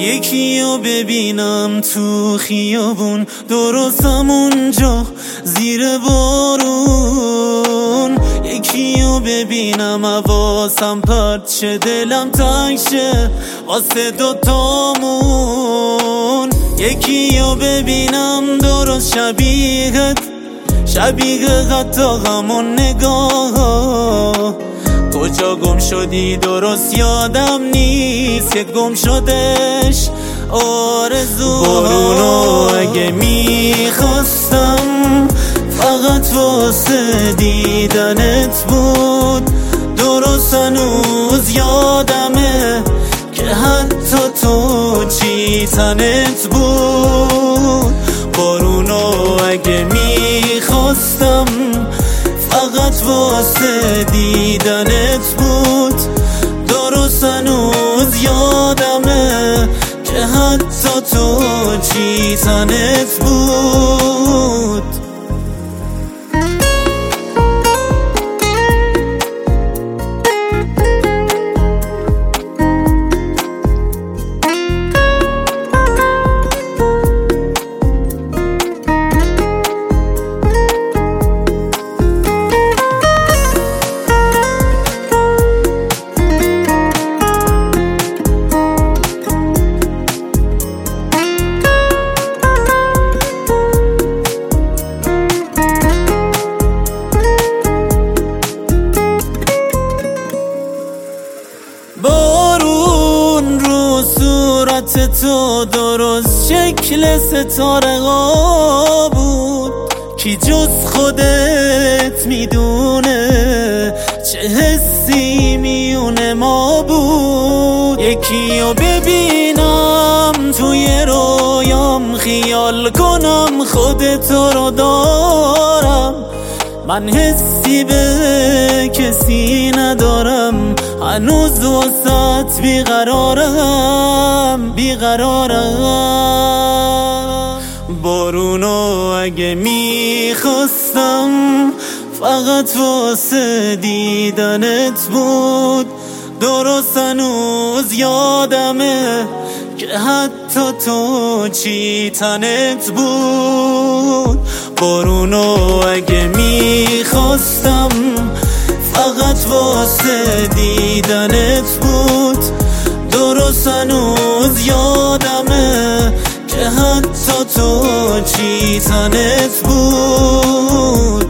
یکی رو ببینم تو خیابون، درست همونجا زیر بارون. یکی رو ببینم حواسم پرت شه، دلم تنگ شه واسه دوتامون. یکی رو ببینم درست شبیه حتی همون نگاه. کجا گم شدی درست یادم نیست، یک گم شدش آرزو. بارونو اگه میخواستم فقط واسه دیدنت بود، درست هنوز یادمه که حتی تو چی تنت بود. بارونو اگه میخواستم فقط واسه دیدنت بود، درست هنوز یادمه که حتی تو چی تنت بود. بارون رو صورت تو درست شکل ستاره ها بود، کی جز خودت میدونه چه حسی میونه ما بود. یکی رو ببینم توی رویام، خیال کنم خودتو رو دارم. من حسی به کسی ندارم، هنوز واسط بیقرارم. بارونو اگه میخواستم فقط واسه دیدنت بود، درست هنوز یادمه که حتی تو چی تنت بود. بارونو اگه میخواستم فقط واسه دیدنت بود، درست هنوز یادمه که حتی تو چی تنت بود.